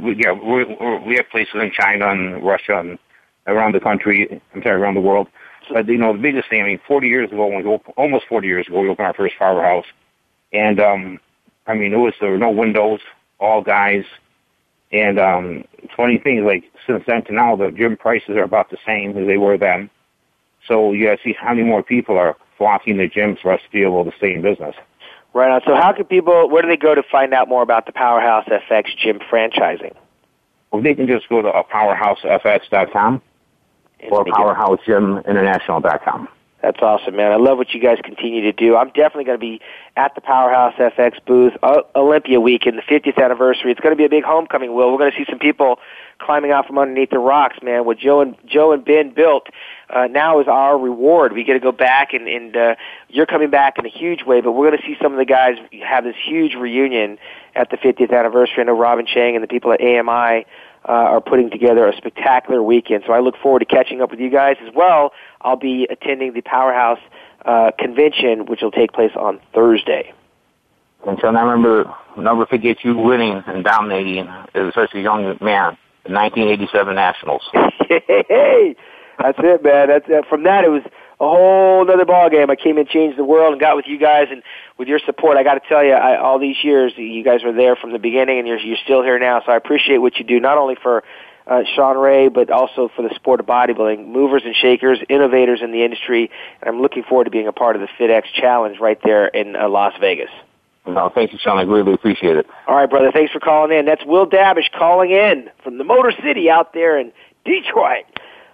have places in China and Russia and around the country, around the world. But the biggest thing. I mean, 40 years ago, almost 40 years ago, we opened our first Powerhouse, and there were no windows, all guys, and funny thing is, like since then to now, the gym prices are about the same as they were then. So you got to see how many more people are flocking the gyms for us to be able to stay in business. Right on. So where do they go to find out more about the Powerhouse FX gym franchising? Well, they can just go to powerhousefx.com or powerhousegyminternational.com. That's awesome, man. I love what you guys continue to do. I'm definitely going to be at the Powerhouse FX booth, Olympia weekend, the 50th anniversary. It's going to be a big homecoming, Will. We're going to see some people climbing out from underneath the rocks, man. What Joe and Ben built now is our reward. We get to go back, and you're coming back in a huge way, but we're going to see some of the guys have this huge reunion at the 50th anniversary. I know Robin Chang and the people at AMI are putting together a spectacular weekend, so I look forward to catching up with you guys as well. I'll be attending the Powerhouse convention, which will take place on Thursday. And so I never forget you winning and dominating as such a young man, the 1987 Nationals. Hey, that's it, man. From that, it was a whole other ball game. I came and changed the world and got with you guys, and with your support, I got to tell you, all these years, you guys were there from the beginning, and you're still here now. So I appreciate what you do, not only for Sean Ray, but also for the sport of bodybuilding, movers and shakers, innovators in the industry. And I'm looking forward to being a part of the FitX Challenge right there in Las Vegas. No, thank you, Sean. I really appreciate it. All right, brother. Thanks for calling in. That's Will Dabish calling in from the Motor City out there in Detroit.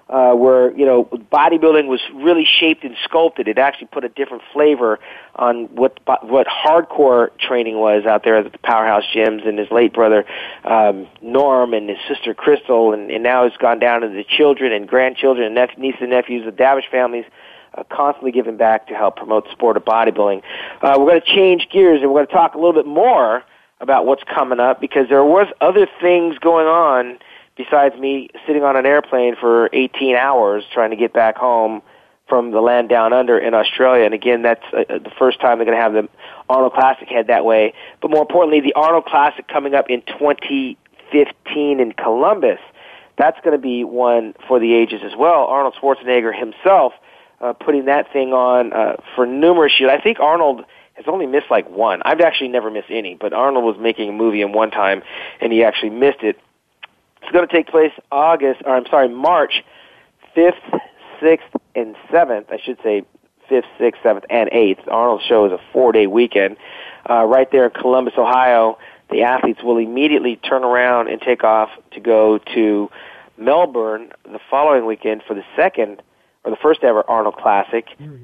where, bodybuilding was really shaped and sculpted. It actually put a different flavor on what hardcore training was out there at the Powerhouse gyms, and his late brother, Norm, and his sister Crystal, and now it's gone down to the children and grandchildren and nieces and nephews, the Davish families, constantly giving back to help promote the sport of bodybuilding. We're going to change gears, and we're going to talk a little bit more about what's coming up, because there was other things going on besides me sitting on an airplane for 18 hours trying to get back home from the land down under in Australia. And again, that's the first time they're going to have the Arnold Classic head that way. But more importantly, the Arnold Classic coming up in 2015 in Columbus. That's going to be one for the ages as well. Arnold Schwarzenegger himself putting that thing on for numerous years. I think Arnold has only missed like one. I've actually never missed any, but Arnold was making a movie in one time, and he actually missed it. It's going to take place March 5th, 6th, and 7th. I should say 5th, 6th, 7th, and 8th. Arnold's show is a 4-day weekend. Right there in Columbus, Ohio, the athletes will immediately turn around and take off to go to Melbourne the following weekend for the first ever Arnold Classic.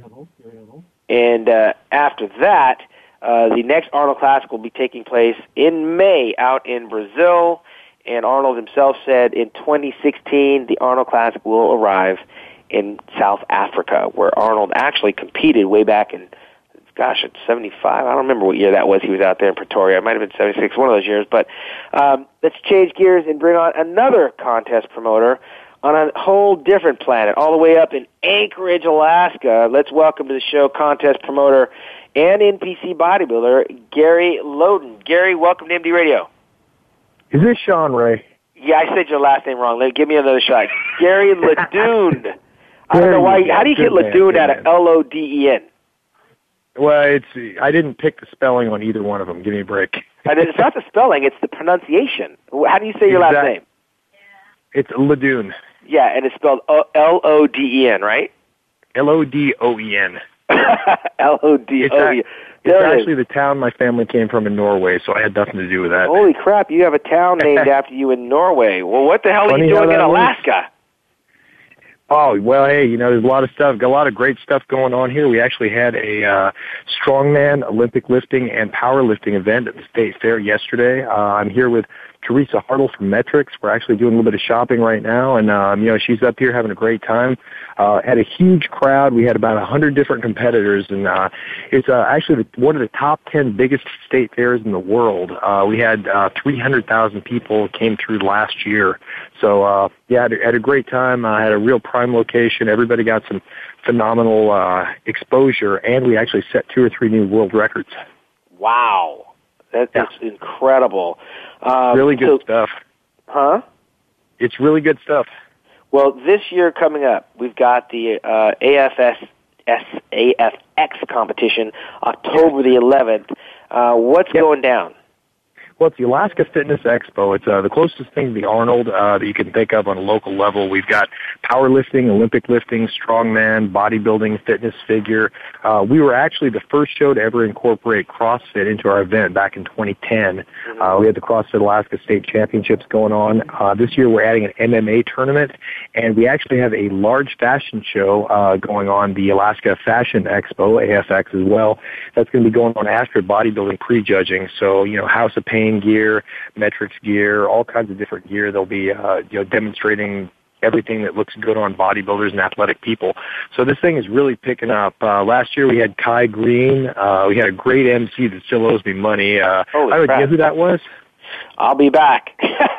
And after that, the next Arnold Classic will be taking place in May out in Brazil. And Arnold himself said in 2016, the Arnold Classic will arrive in South Africa, where Arnold actually competed way back in, at 75. I don't remember what year that was. He was out there in Pretoria. It might have been 76, one of those years. But let's change gears and bring on another contest promoter on a whole different planet, all the way up in Anchorage, Alaska. Let's welcome to the show contest promoter and NPC bodybuilder, Gary Loden. Gary, welcome to MD Radio. Is this Sean Ray? Yeah, I said your last name wrong. Give me another shot. Gary Ledoun. I don't know why. How do you get Ledoun out of L-O-D-E-N? Well, I didn't pick the spelling on either one of them. Give me a break. It's not the spelling; it's the pronunciation. How do you say your last name? It's Ledoun. Yeah, and it's spelled L-O-D-E-N, right? L-O-D-O-E-N. L-O-D-O-E-N. It's actually the town my family came from in Norway, so I had nothing to do with that. Holy crap, you have a town named after you in Norway. Well, what the hell are you doing in Alaska? Oh, well, hey, there's a lot of stuff, got a lot of great stuff going on here. We actually had a strongman, Olympic lifting, and powerlifting event at the State Fair yesterday. I'm here with Teresa Hartle from Metrics. We're actually doing a little bit of shopping right now, and she's up here having a great time. Had a huge crowd. We had about 100 different competitors, and it's actually one of the top 10 biggest state fairs in the world. We had 300,000 people came through last year. So, had a great time. Had a real prime location. Everybody got some phenomenal exposure, and we actually set 2 or 3 new world records. Wow. That's incredible. Really good stuff. Huh? It's really good stuff. Well, this year coming up, we've got the AFX competition, October the 11th. What's going down? Well, it's the Alaska Fitness Expo. It's the closest thing to the Arnold that you can think of on a local level. We've got powerlifting, Olympic lifting, strongman, bodybuilding, fitness figure. We were actually the first show to ever incorporate CrossFit into our event back in 2010. We had the CrossFit Alaska State Championships going on. This year we're adding an MMA tournament, and we actually have a large fashion show going on, the Alaska Fashion Expo, AFX as well. That's going to be going on after bodybuilding prejudging. So, House of Pain gear, Metrics gear, all kinds of different gear. They'll be demonstrating everything that looks good on bodybuilders and athletic people. So this thing is really picking up. Last year we had Kai Green. We had a great MC that still owes me money. I don't know who that was. I'll be back.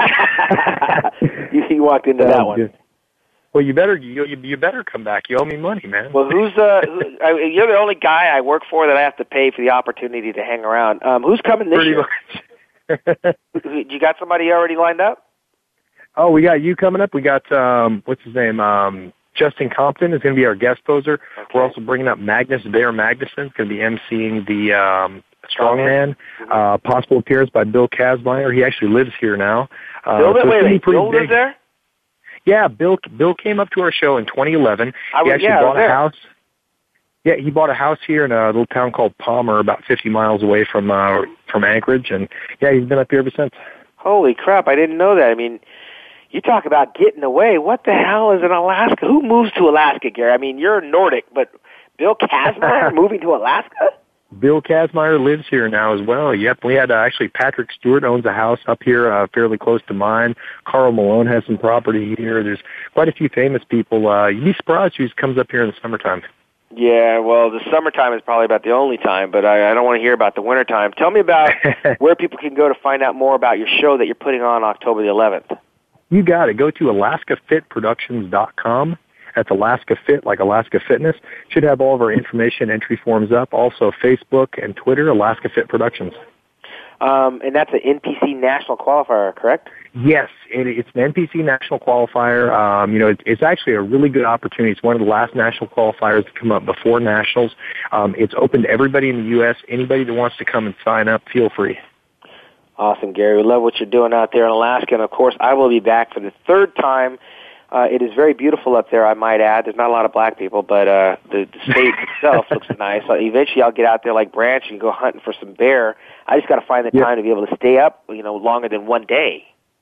You walked into that one. Well, you better come back. You owe me money, man. Well, you're the only guy I work for that I have to pay for the opportunity to hang around. Who's coming this year? You got somebody already lined up? Oh, we got you coming up. We got, what's his name? Justin Compton is going to be our guest poser. Okay. We're also bringing up Magnus Bear Magnuson. He's going to be emceeing the strongman. Possible appearance by Bill Kazmaier. He actually lives here now. Bill lives there? Yeah, Bill came up to our show in 2011. He actually bought a house. Yeah, he bought a house here in a little town called Palmer, about 50 miles away from Anchorage, and he's been up here ever since. Holy crap! I didn't know that. I mean, You talk about getting away. What the hell is in Alaska? Who moves to Alaska, Gary? I mean, you're Nordic, but Bill Kazmaier moving to Alaska? Bill Kazmaier lives here now as well. Yep, we had actually Patrick Stewart owns a house up here fairly close to mine. Carl Malone has some property here. There's quite a few famous people. You'd be surprised who comes up here in the summertime. Yeah, well, the summertime is probably about the only time, but I don't want to hear about the wintertime. Tell me about where people can go to find out more about your show that you're putting on October the 11th. You got it. Go to AlaskaFitProductions.com. That's Alaska Fit, like Alaska Fitness. Should have all of our information, entry forms up. Also, Facebook and Twitter, Alaska Fit Productions. And that's an NPC National Qualifier, correct? Yes, it's an NPC National Qualifier. It's actually a really good opportunity. It's one of the last national qualifiers to come up before nationals. It's open to everybody in the U.S. Anybody that wants to come and sign up, feel free. Awesome, Gary. We love what you're doing out there in Alaska. And, of course, I will be back for the third time. It is very beautiful up there, I might add. There's not a lot of black people, but the state itself looks nice. Eventually I'll get out there like Branch and go hunting for some bear. I just got to find the time to be able to stay up, longer than one day.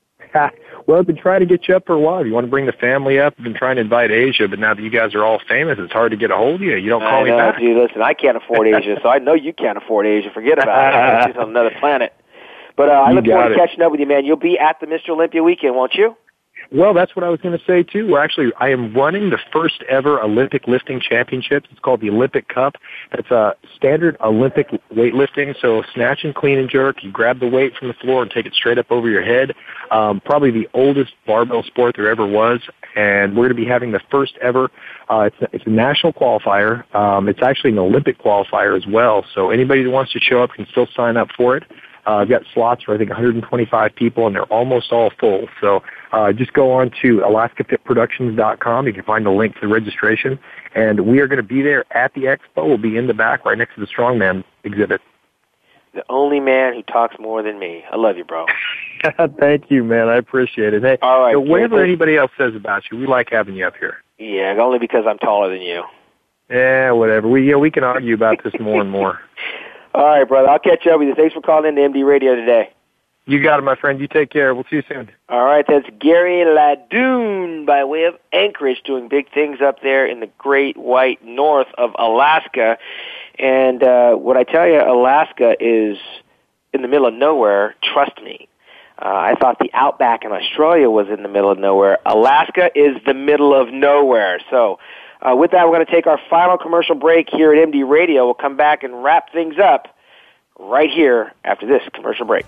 Well, I've been trying to get you up for a while. If you want to bring the family up, I've been trying to invite Asia, but now that you guys are all famous, it's hard to get a hold of you. You don't call me back. Dude, listen, I can't afford Asia, so I know you can't afford Asia. Forget about it. It's just on another planet. But I look forward to catching up with you, man. You'll be at the Mr. Olympia weekend, won't you? Well, that's what I was going to say, too. I am running the first ever Olympic lifting championships. It's called the Olympic Cup. It's a standard Olympic weightlifting, so snatch and clean and jerk. You grab the weight from the floor and take it straight up over your head. Probably the oldest barbell sport there ever was, and we're going to be having the first ever. It's a national qualifier. It's actually an Olympic qualifier as well, so anybody that wants to show up can still sign up for it. I've got slots for, I think, 125 people, and they're almost all full. So just go on to AlaskaFitProductions.com. You can find the link to the registration. And we are going to be there at the expo. We'll be in the back right next to the Strongman exhibit. The only man who talks more than me. I love you, bro. Thank you, man. I appreciate it. Hey, all right, whatever anybody else says about you, we like having you up here. Yeah, only because I'm taller than you. Yeah, whatever. We can argue about this more and more. All right, brother. I'll catch up with you. Thanks for calling in to MD Radio today. You got it, my friend. You take care. We'll see you soon. All right. That's Gary Ladoon by way of Anchorage doing big things up there in the great white north of Alaska. And what I tell you, Alaska is in the middle of nowhere. Trust me. I thought the outback in Australia was in the middle of nowhere. Alaska is the middle of nowhere. So with that, we're going to take our final commercial break here at MD Radio. We'll come back and wrap things up right here after this commercial break.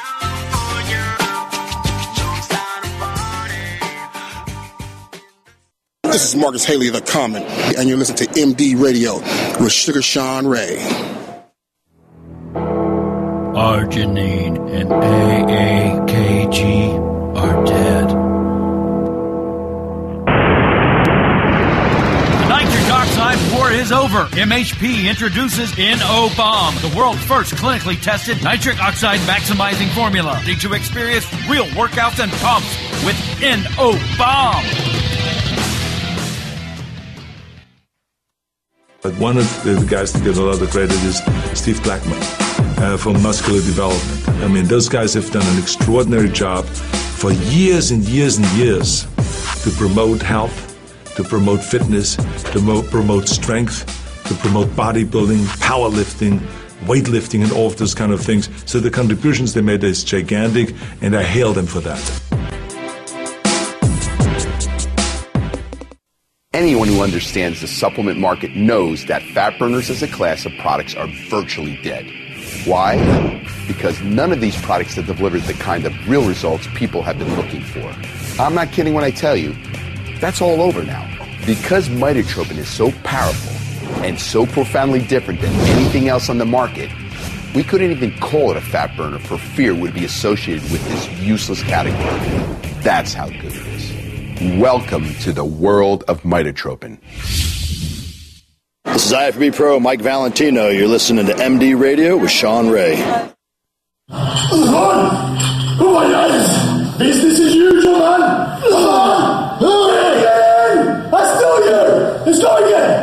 This is Marcus Haley, the Common, and you're listening to MD Radio with Sugar Sean Ray. Arginine and AAKG are dead. Nitric oxide war is over. MHP introduces NO-Bomb, the world's first clinically tested nitric oxide maximizing formula. Need to experience real workouts and pumps with NO-Bomb. But one of the guys that get a lot of credit is Steve Blackman for muscular development. I mean, those guys have done an extraordinary job for years and years and years to promote health, to promote fitness, to promote strength, to promote bodybuilding, powerlifting, weightlifting, and all of those kind of things. So the contributions they made is gigantic, and I hail them for that. Anyone who understands the supplement market knows that fat burners as a class of products are virtually dead. Why? Because none of these products have delivered the kind of real results people have been looking for. I'm not kidding when I tell you, that's all over now. Because mitotropin is so powerful and so profoundly different than anything else on the market, we couldn't even call it a fat burner for fear it would be associated with this useless category. That's how good it is. Welcome to the world of mitotropin. This is IFBB Pro Mike Valentino. You're listening to MD Radio with Sean Ray. Oh my God! Business as usual, man! I stole you! Let's go again!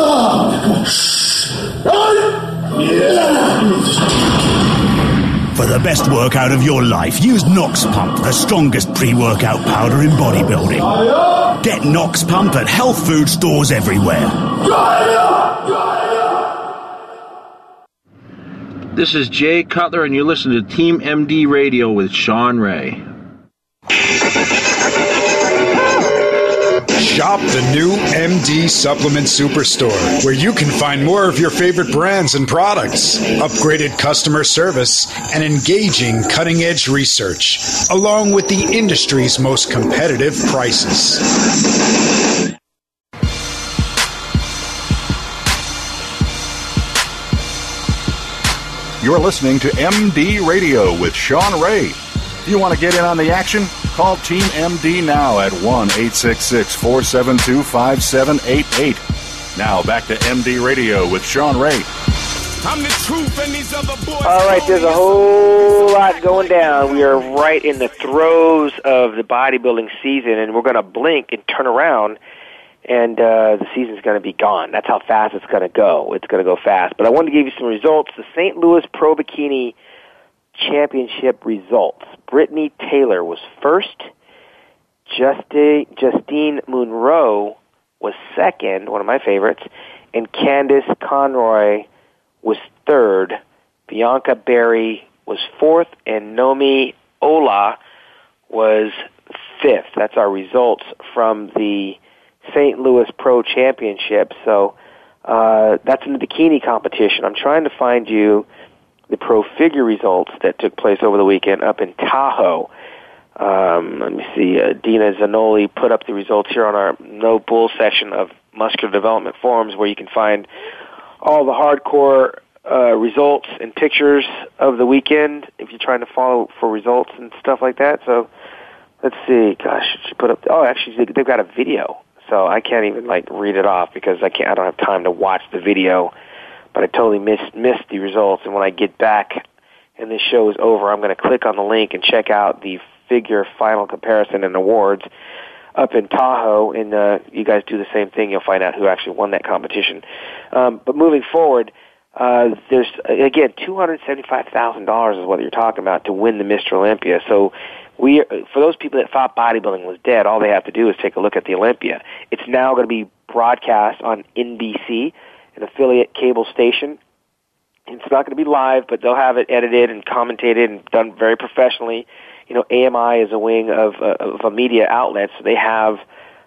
Right? Yeah! For the the best workout of your life, use Nox Pump, the strongest pre-workout powder in bodybuilding. Get Nox Pump at health food stores everywhere. This is Jay Cutler, and you're listening to Team MD Radio with Sean Ray. Shop the new MD Supplement Superstore, where you can find more of your favorite brands and products, upgraded customer service, and engaging cutting-edge research, along with the industry's most competitive prices. You're listening to MD Radio with Sean Ray. If you want to get in on the action, call Team MD now at 1-866-472-5788. Now back to MD Radio with Sean Ray. I'm the truth and these other boys. All right, there's a whole lot going down. We are right in the throes of the bodybuilding season, and we're going to blink and turn around, and the season's going to be gone. That's how fast it's going to go. It's going to go fast. But I wanted to give you some results. The St. Louis Pro Bikini Championship results. Brittany Taylor was first. Justine Monroe was second, one of my favorites. And Candice Conroy was third. Bianca Berry was fourth. And Nomi Ola was fifth. That's our results from the St. Louis Pro Championship. So that's in the bikini competition. I'm trying to find you the pro figure results that took place over the weekend up in Tahoe. Let me see. Dina Zanoli put up the results here on our No Bull section of Muscular Development Forums, where you can find all the hardcore results and pictures of the weekend if you're trying to follow for results and stuff like that. So let's see. Gosh, she put up. Oh, actually, they've got a video, so I can't even read it off because I don't have time to watch the video. But I totally missed the results, and when I get back and this show is over, I'm going to click on the link and check out the figure final comparison and awards up in Tahoe, and you guys do the same thing. You'll find out who actually won that competition. But moving forward, there's, again, $275,000 is what you're talking about to win the Mr. Olympia. So for those people that thought bodybuilding was dead, all they have to do is take a look at the Olympia. It's now going to be broadcast on NBC, an affiliate cable station. It's not going to be live, but they'll have it edited and commentated and done very professionally. You know, AMI is a wing of a media outlet, so they have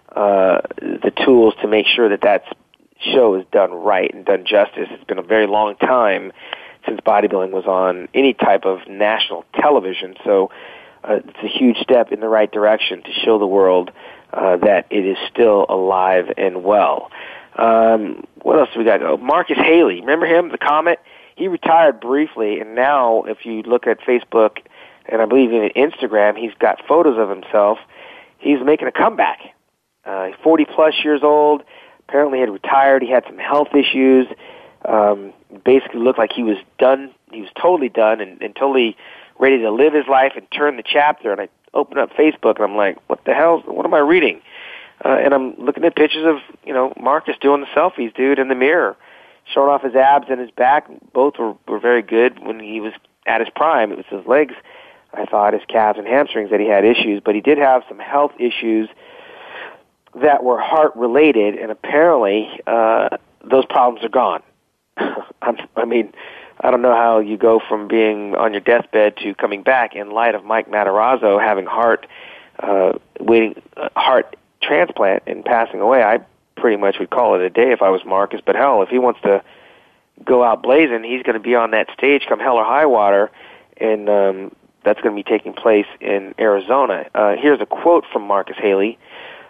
the tools to make sure that show is done right and done justice. It's been a very long time since bodybuilding was on any type of national television, so it's a huge step in the right direction to show the world that it is still alive and well. What else do we got? Marcus Haley, remember him, the Comet? He retired briefly, and now if you look at Facebook and I believe even Instagram, he's got photos of himself. He's making a comeback. 40-plus years old, apparently had retired. He had some health issues. Basically looked like he was done. He was totally done and totally ready to live his life and turn the chapter. And I opened up Facebook, and I'm like, what the hell? What am I reading? And I'm looking at pictures of, Marcus doing the selfies, dude, in the mirror, showing off his abs and his back. Both were very good when he was at his prime. It was his legs, I thought, his calves and hamstrings that he had issues. But he did have some health issues that were heart-related, and apparently those problems are gone. I mean, I don't know how you go from being on your deathbed to coming back in light of Mike Matarazzo having heart transplant and passing away. I pretty much would call it a day if I was Marcus, but hell, if he wants to go out blazing, he's going to be on that stage come hell or high water, and that's going to be taking place in Arizona. Here's a quote from Marcus Haley.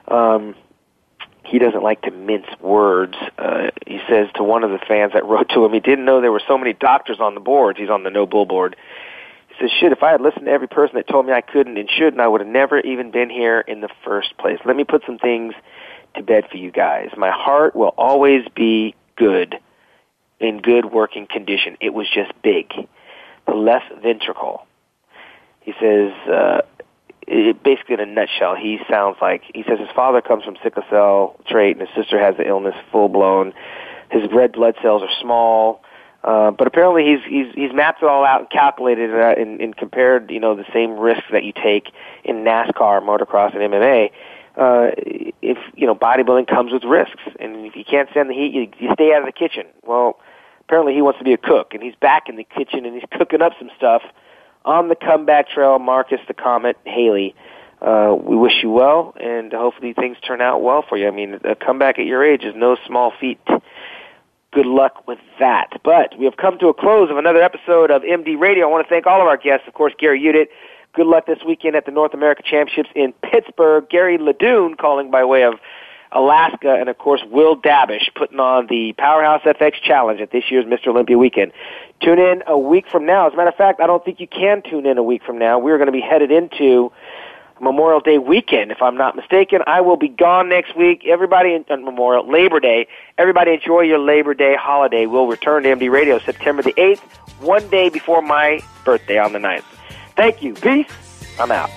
He doesn't like to mince words. He says to one of the fans that wrote to him, he didn't know there were so many doctors on the boards. He's on the No Bull board. He says, shit, if I had listened to every person that told me I couldn't and shouldn't, I would have never even been here in the first place. Let me put some things to bed for you guys. My heart will always be good, in good working condition. It was just big. The left ventricle. He says, basically in a nutshell, he says his father comes from sickle cell trait and his sister has the illness full blown. His red blood cells are small. But apparently he's mapped it all out and calculated and compared, the same risks that you take in NASCAR, motocross, and MMA. If bodybuilding comes with risks, and if you can't stand the heat, you stay out of the kitchen. Well, apparently he wants to be a cook, and he's back in the kitchen, and he's cooking up some stuff on the comeback trail. Marcus the Comet Haley, we wish you well, and hopefully things turn out well for you. I mean, a comeback at your age is no small feat. Good luck with that. But we have come to a close of another episode of MD Radio. I want to thank all of our guests, of course, Gary Udit. Good luck this weekend at the North America Championships in Pittsburgh. Gary Ledoux calling by way of Alaska, and, of course, Will Dabish putting on the Powerhouse FX Challenge at this year's Mr. Olympia weekend. Tune in a week from now. As a matter of fact, I don't think you can tune in a week from now. We're going to be headed into Memorial Day weekend, if I'm not mistaken. I will be gone next week. Everybody on Labor Day. Everybody enjoy your Labor Day holiday. We'll return to MD Radio September the 8th, one day before my birthday on the 9th. Thank you. Peace. I'm out.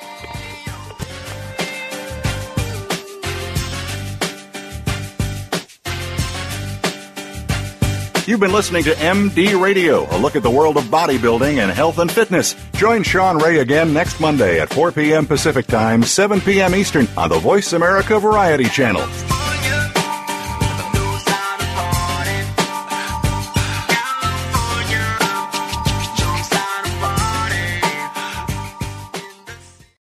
You've been listening to MD Radio, a look at the world of bodybuilding and health and fitness. Join Shawn Ray again next Monday at 4 p.m. Pacific Time, 7 p.m. Eastern on the Voice America Variety Channel.